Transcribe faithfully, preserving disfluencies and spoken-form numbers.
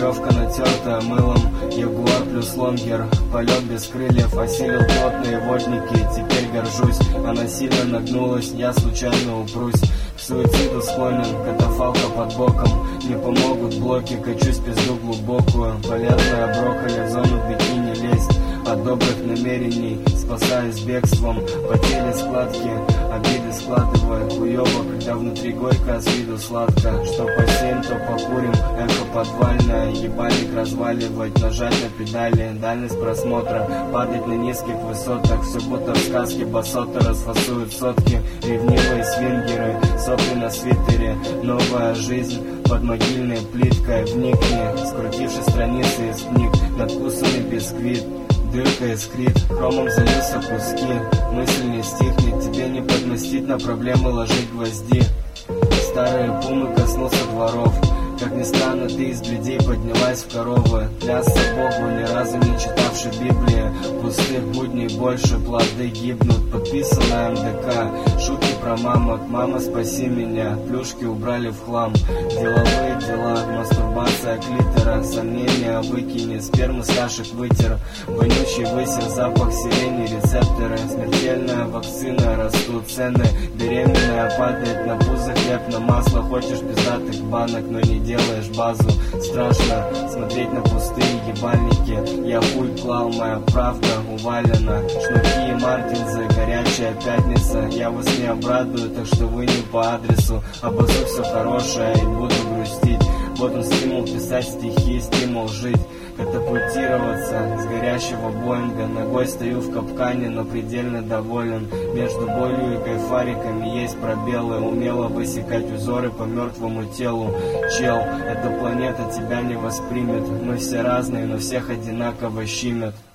Веревка натерта мылом, ягуар плюс лонгер. Полет без крыльев, осилил плотные водники. Теперь горжусь, она сильно нагнулась, я случайно упрусь. К суициду склонен, катафалка под боком. Не помогут блоки, качусь пизду глубокую. Полезная брокколи, в зону бикини лезть. От добрых намерений спасаюсь бегством. По теле складки, обиды складывая. Хуёво, когда внутри горько, а с виду сладко. Что посеем, то покурим, эхо подвальное. Ебальник разваливать, нажать на педали. Дальность просмотра, падать на низких высотах. Все будто в сказке, басота расфасуют сотки. Ревнивые свингеры, сопли на свитере. Новая жизнь под могильной плиткой. Вникни, скрутивши страницы из книг. Надкусанный бисквит, дырка искрит, хромом залился куски. Мысль не стихнет, тебе не подмостить на проблемы ложить гвозди. Старые пумы коснулся дворов. Как ни странно, ты из бледей поднялась в коровы. Клясться Богу, ни разу не читавши Библии. Пустых будней больше, плоды гибнут. Подписано эм дэ ка. Шутки про мамок, мама спаси меня. Плюшки убрали в хлам. Деловые дела, мастурбация клитора. Сомнения выкини, сперму с кашек вытер. Вонючий высер, запах сирени, рецепторы. Смертельная вакцина, растут цены. Беременная падает на пузо, хлеб на масло. Хочешь пиздатых банок, но не делаешь базу. Страшно смотреть на пустые ебальники. Я хуй клал, моя правда увалена. Шнурки и мартинзы, горячая пятница. Я вас не обрадую, так что вы не по адресу. Обозу все хорошее и буду грустить. Вот он стимул писать стихи, стимул жить. Катапультироваться с горящего Боинга. Ногой стою в капкане, но предельно доволен. Между болью и кайфариками есть пробелы. Умело высекать узоры по мертвому телу. Чел, эта планета тебя не воспримет. Мы все разные, но всех одинаково щимят.